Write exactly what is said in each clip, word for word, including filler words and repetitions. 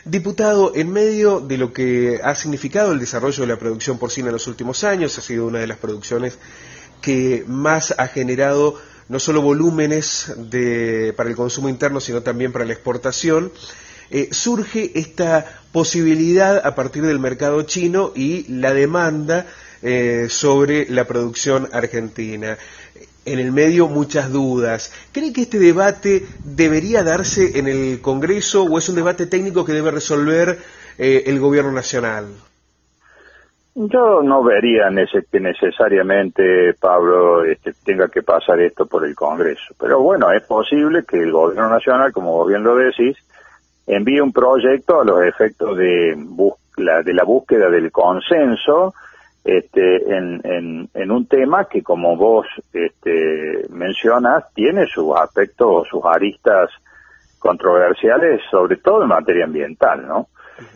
Diputado, en medio de lo que ha significado el desarrollo de la producción porcina en los últimos años, ha sido una de las producciones que más ha generado no solo volúmenes de, para el consumo interno, sino también para la exportación, eh, surge esta posibilidad a partir del mercado chino y la demanda eh, sobre la producción argentina. En el medio muchas dudas. ¿Cree que este debate debería darse en el Congreso o es un debate técnico que debe resolver eh, el Gobierno Nacional? Yo no vería que necesariamente, Pablo, este, tenga que pasar esto por el Congreso. Pero bueno, es posible que el Gobierno Nacional, como vos bien lo decís, envíe un proyecto a los efectos de, la, de la búsqueda del consenso Este, en, en, en un tema que, como vos este, mencionas, tiene sus aspectos, sus aristas controversiales, sobre todo en materia ambiental, ¿no?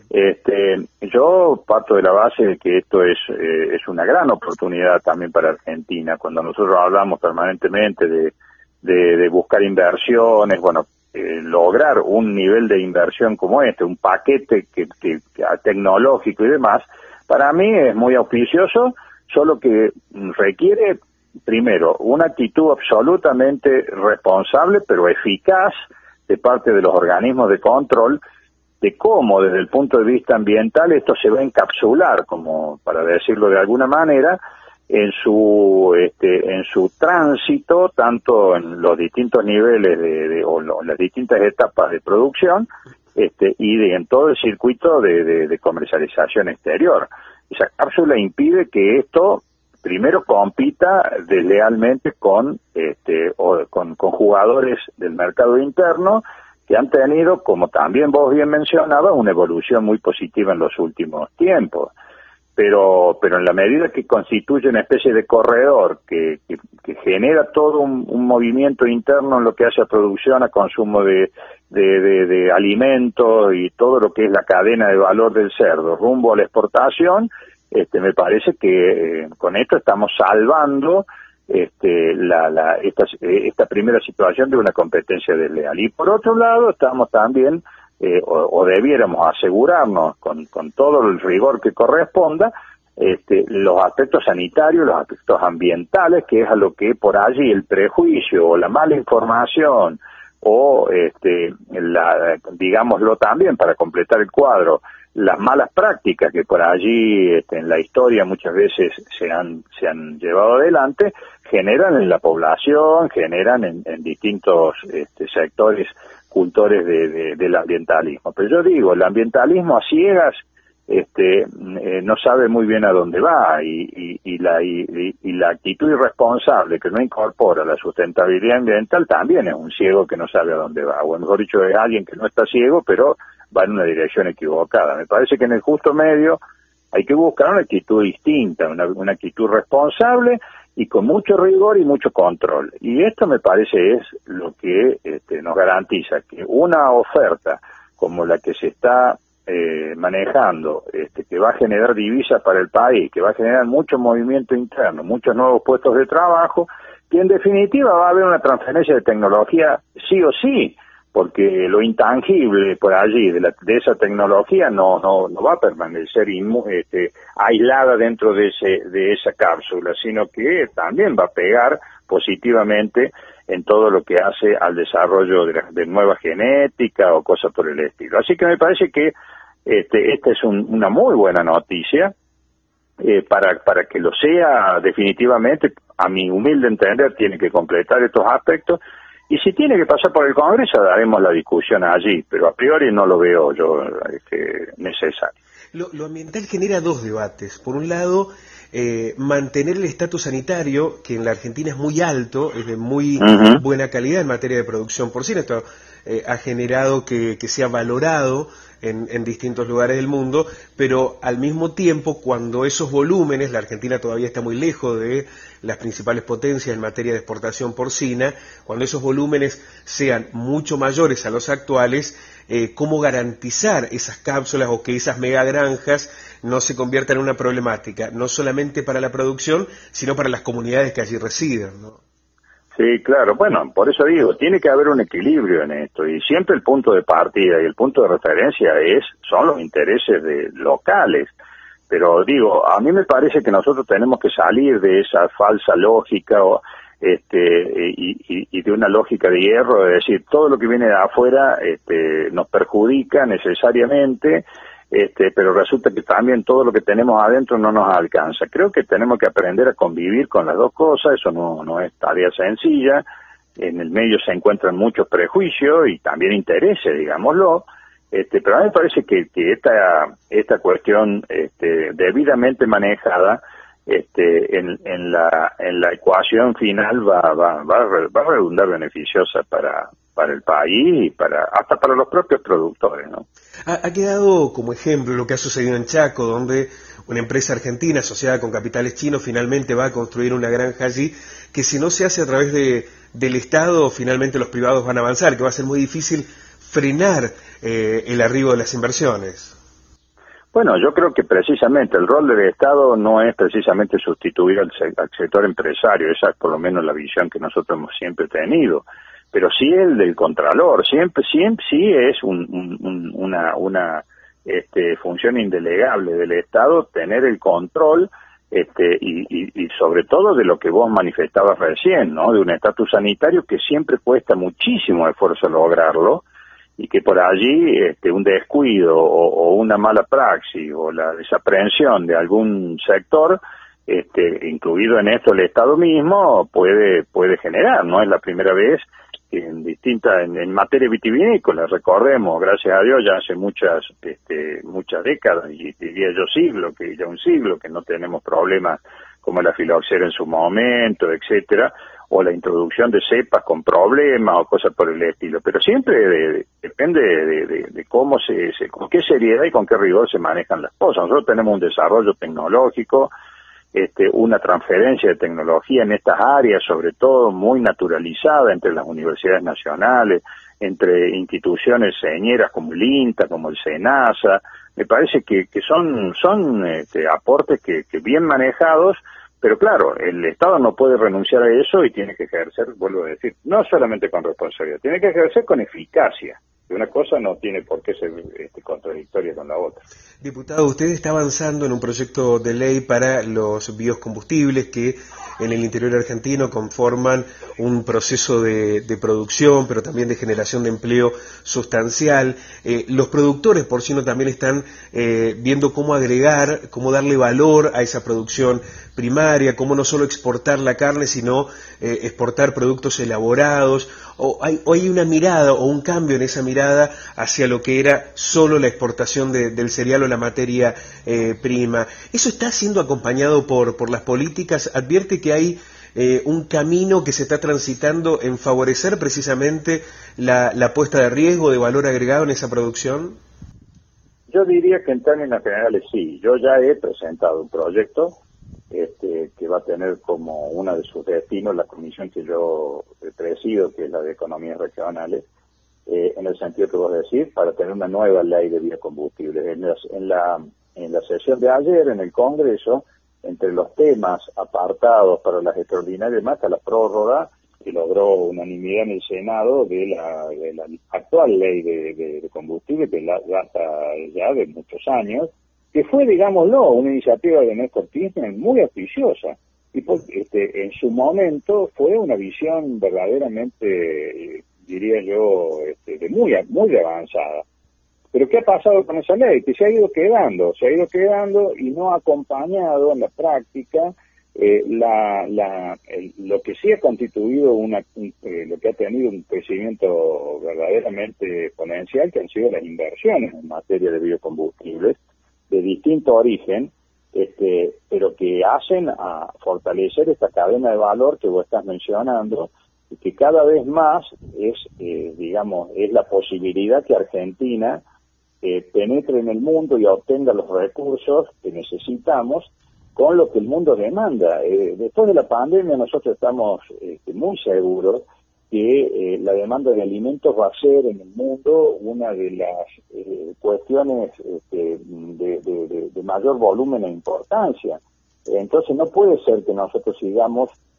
Este, yo parto de la base de que esto es, eh, es una gran oportunidad también para Argentina. Cuando nosotros hablamos permanentemente de, de, de buscar inversiones, bueno, eh, lograr un nivel de inversión como este, un paquete que, que, que tecnológico y demás, para mí es muy auspicioso, solo que requiere, primero, una actitud absolutamente responsable, pero eficaz, de parte de los organismos de control, de cómo, desde el punto de vista ambiental, esto se va a encapsular, como para decirlo de alguna manera, en su este, en su tránsito, tanto en los distintos niveles de, de o lo, las distintas etapas de producción, Este, y de, en todo el circuito de, de, de comercialización exterior. Esa cápsula impide que esto primero compita deslealmente con, este, o con, con jugadores del mercado interno que han tenido, como también vos bien mencionabas, una evolución muy positiva en los últimos tiempos. Pero, pero en la medida que constituye una especie de corredor que, que, que genera todo un, un movimiento interno en lo que hace a producción, a consumo de, de, de, de alimentos y todo lo que es la cadena de valor del cerdo rumbo a la exportación, este, me parece que eh, con esto estamos salvando este, la, la, esta, esta primera situación de una competencia desleal. Y por otro lado, estamos también Eh, o, o debiéramos asegurarnos con, con todo el rigor que corresponda este, los aspectos sanitarios, los aspectos ambientales, que es a lo que por allí el prejuicio o la mala información o, este, la, digámoslo también para completar el cuadro, las malas prácticas que por allí este, en la historia muchas veces se han, se han llevado adelante, generan en la población, generan en, en distintos este, sectores cultores de, de, del ambientalismo. Pero yo digo, el ambientalismo a ciegas este, eh, no sabe muy bien a dónde va y, y, y, la, y, y la actitud irresponsable que no incorpora la sustentabilidad ambiental también es un ciego que no sabe a dónde va, o mejor dicho, es alguien que no está ciego, pero va en una dirección equivocada. Me parece que en el justo medio hay que buscar una actitud distinta, una, una actitud responsable y con mucho rigor y mucho control. Y esto me parece es lo que este, nos garantiza que una oferta como la que se está eh, manejando, este, que va a generar divisas para el país, que va a generar mucho movimiento interno, muchos nuevos puestos de trabajo, que en definitiva va a haber una transferencia de tecnología sí o sí, porque lo intangible por allí de, la, de esa tecnología no no no va a permanecer inmu, este, aislada dentro de ese de esa cápsula, sino que también va a pegar positivamente en todo lo que hace al desarrollo de, la, de nueva genética o cosas por el estilo. Así que me parece que este esta es un, una muy buena noticia eh, para para que lo sea definitivamente. A mi humilde entender tiene que completar estos aspectos. Y si tiene que pasar por el Congreso, daremos la discusión allí, pero a priori no lo veo yo este, necesario. Lo, lo ambiental genera dos debates. Por un lado, eh, mantener el estatus sanitario, que en la Argentina es muy alto, es de muy uh-huh. buena calidad en materia de producción porcina. Esto eh, ha generado que, que sea valorado en, en distintos lugares del mundo, pero al mismo tiempo, cuando esos volúmenes, la Argentina todavía está muy lejos de las principales potencias en materia de exportación porcina, cuando esos volúmenes sean mucho mayores a los actuales, eh, ¿cómo garantizar esas cápsulas o que esas megagranjas no se conviertan en una problemática, no solamente para la producción, sino para las comunidades que allí residen, ¿no? Sí, claro. Bueno, por eso digo, tiene que haber un equilibrio en esto y siempre el punto de partida y el punto de referencia es son los intereses de locales. Pero digo, a mí me parece que nosotros tenemos que salir de esa falsa lógica o este y, y, y de una lógica de hierro, de decir todo lo que viene de afuera este, nos perjudica necesariamente. Este, pero resulta que también todo lo que tenemos adentro no nos alcanza. Creo que tenemos que aprender a convivir con las dos cosas, eso no, no es tarea sencilla, en el medio se encuentran muchos prejuicios y también intereses, digámoslo, este, pero a mí me parece que, que esta, esta cuestión este, debidamente manejada este, en, en, la, en la ecuación final va, va, va, a, va a redundar beneficiosa para para el país y para hasta para los propios productores, ¿no? Ha, ha quedado como ejemplo lo que ha sucedido en Chaco, donde una empresa argentina asociada con capitales chinos finalmente va a construir una granja allí, que si no se hace a través de, del Estado, finalmente los privados van a avanzar, que va a ser muy difícil frenar eh, el arribo de las inversiones. Bueno, yo creo que precisamente el rol del Estado no es precisamente sustituir al, al sector empresario, esa es por lo menos la visión que nosotros hemos siempre tenido. Pero sí el del contralor, siempre, siempre sí es un, un, una, una este, función indelegable del Estado tener el control este, y, y, y sobre todo de lo que vos manifestabas recién, ¿no? De un estatus sanitario que siempre cuesta muchísimo esfuerzo lograrlo y que por allí este, un descuido o, o una mala praxis o la desaprensión de algún sector, este, incluido en esto el Estado mismo, puede, puede generar, no es la primera vez en distintas en, en materia vitivinícola, recordemos, gracias a Dios ya hace muchas este, muchas décadas y diría yo siglo, que ya un siglo que no tenemos problemas como la filoxera en su momento, etcétera, o la introducción de cepas con problemas o cosas por el estilo, pero siempre de, de, depende de, de, de cómo se, se con qué seriedad y con qué rigor se manejan las cosas. Nosotros tenemos un desarrollo tecnológico, Este, una transferencia de tecnología en estas áreas, sobre todo muy naturalizada entre las universidades nacionales, entre instituciones señeras como el INTA, como el SENASA. Me parece que, que son, son este, aportes que, que bien manejados, pero claro, el Estado no puede renunciar a eso y tiene que ejercer, vuelvo a decir, no solamente con responsabilidad, tiene que ejercer con eficacia. Una cosa no tiene por qué ser este, contradictoria con la otra. Diputado, usted está avanzando en un proyecto de ley para los biocombustibles que en el interior argentino conforman un proceso de, de producción, pero también de generación de empleo sustancial. Eh, los productores por sí no también están eh, viendo cómo agregar, cómo darle valor a esa producción primaria, cómo no solo exportar la carne, sino eh, exportar productos elaborados. O hay, o hay una mirada o un cambio en esa mirada hacia lo que era solo la exportación de, del cereal o la materia eh, prima. ¿Eso está siendo acompañado por, por las políticas? ¿Advierte que hay eh, un camino que se está transitando en favorecer precisamente la, la puesta de riesgo de valor agregado en esa producción? Yo diría que en términos generales sí. Yo ya he presentado un proyecto Este, que va a tener como una de sus destinos la comisión que yo presido, que es la de Economías Regionales, eh, en el sentido que vos decís, para tener una nueva ley de biocombustibles. En, las, en, la, en la sesión de ayer en el Congreso, entre los temas apartados para las extraordinarias, más está la prórroga, que logró unanimidad en el Senado de la, de la actual ley de, de, de combustible, que data ya de muchos años, que fue, digámoslo, una iniciativa de Néstor Kirchner muy auspiciosa, y pues, este, en su momento fue una visión verdaderamente, eh, diría yo, este, de muy, muy avanzada. Pero ¿qué ha pasado con esa ley? Que se ha ido quedando, se ha ido quedando y no ha acompañado en la práctica eh, la, la, el, lo que sí ha constituido, una, un, eh, lo que ha tenido un crecimiento verdaderamente exponencial, que han sido las inversiones en materia de biocombustibles, de distinto origen, este, pero que hacen a fortalecer esta cadena de valor que vos estás mencionando, y que cada vez más es, eh, digamos, es la posibilidad que Argentina eh, penetre en el mundo y obtenga los recursos que necesitamos con lo que el mundo demanda. Eh, después de la pandemia nosotros estamos este, muy seguros que eh, la demanda de alimentos va a ser en el mundo una de las eh, cuestiones este, de, de, de, de mayor volumen e importancia. Entonces no puede ser que nosotros sigamos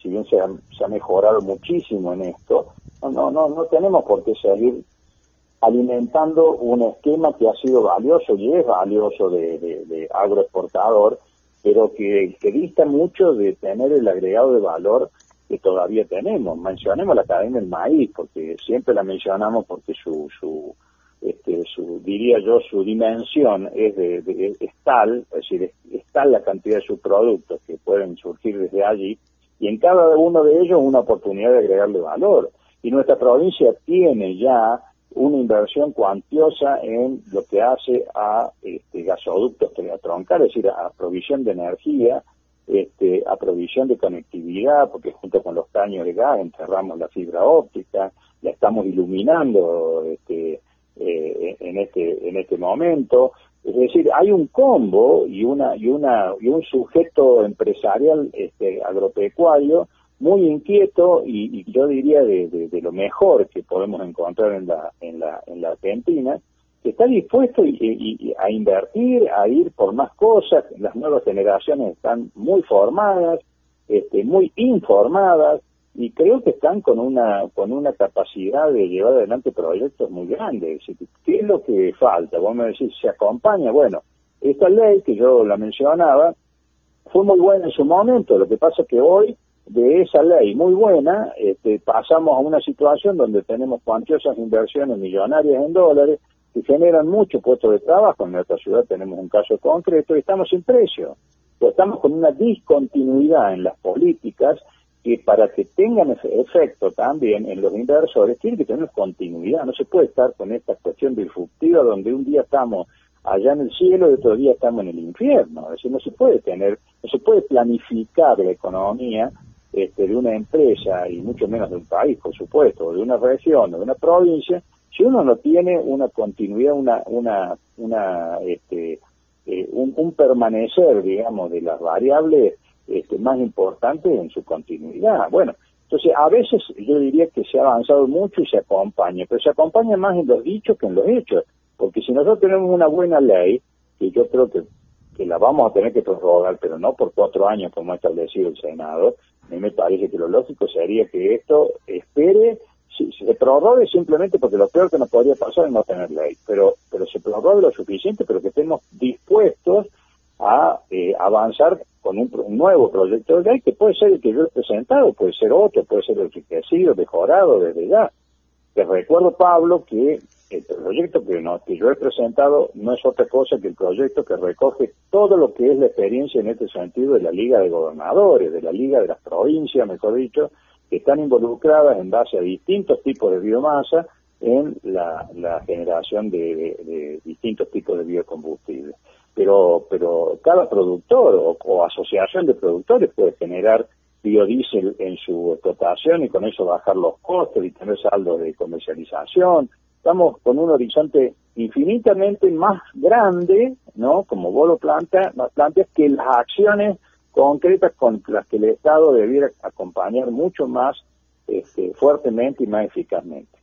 si bien se ha, se ha mejorado muchísimo en esto, no, no, no, no tenemos por qué seguir alimentando un esquema que ha sido valioso y es valioso de, de, de agroexportador, pero que, que dista mucho de tener el agregado de valor que todavía tenemos. Mencionemos la cadena del maíz, porque siempre la mencionamos porque su, su, este, su diría yo, su dimensión es, de, de, es tal, es decir, es, es tal la cantidad de subproductos que pueden surgir desde allí, y en cada uno de ellos una oportunidad de agregarle valor. Y nuestra provincia tiene ya una inversión cuantiosa en lo que hace a este, gasoductos troncales, es decir, a provisión de energía, este, a provisión de conectividad, porque junto con los caños de gas enterramos la fibra óptica, la estamos iluminando este, eh, en este en este momento. Es decir, hay un combo y una y una y un sujeto empresarial este, agropecuario muy inquieto y, y yo diría de, de, de lo mejor que podemos encontrar en la en la en la Argentina, que está dispuesto y, y, y a invertir, a ir por más cosas. Las nuevas generaciones están muy formadas, este, muy informadas, y creo que están con una con una capacidad de llevar adelante proyectos muy grandes. ¿Qué es lo que falta? Vos me decís, ¿se acompaña? Bueno, esta ley que yo la mencionaba fue muy buena en su momento. Lo que pasa es que hoy, de esa ley muy buena, este, pasamos a una situación donde tenemos cuantiosas inversiones millonarias en dólares que generan muchos puestos de trabajo. En nuestra ciudad tenemos un caso concreto y estamos sin precio. Pues estamos con una discontinuidad en las políticas que para que tengan efecto también en los inversores tiene que tener continuidad. No se puede estar con esta cuestión disruptiva donde un día estamos allá en el cielo y otro día estamos en el infierno. Es decir, no se puede tener, no se puede planificar la economía este, de una empresa y mucho menos de un país, por supuesto, o de una región o de una provincia, si uno no tiene una continuidad, una, una, una, este, eh, un, un permanecer, digamos, de las variables este, más importantes en su continuidad. Bueno, entonces a veces yo diría que se ha avanzado mucho y se acompaña, pero se acompaña más en los dichos que en los hechos, porque si nosotros tenemos una buena ley, que yo creo que, que la vamos a tener que prorrogar, pero no por cuatro años como ha establecido el Senado, a mí me parece que lo lógico sería que esto espere. Si, si se prorrogue simplemente porque lo peor que nos podría pasar es no tener ley, pero pero se prorrogue lo suficiente, pero que estemos dispuestos a eh, avanzar con un, un nuevo proyecto de ley, que puede ser el que yo he presentado, puede ser otro, puede ser enriquecido, mejorado desde ya. Te recuerdo, Pablo, que el proyecto que, no, que yo he presentado no es otra cosa que el proyecto que recoge todo lo que es la experiencia en este sentido de la Liga de Gobernadores, de la Liga de las Provincias, mejor dicho, que están involucradas en base a distintos tipos de biomasa en la, la generación de, de, de distintos tipos de biocombustibles. Pero pero cada productor o, o asociación de productores puede generar biodiesel en su explotación y con eso bajar los costos y tener saldos de comercialización. Estamos con un horizonte infinitamente más grande, ¿no? Como vos lo planteas, planteas que las acciones concretas con las que el Estado debiera acompañar mucho más este, fuertemente y más eficazmente.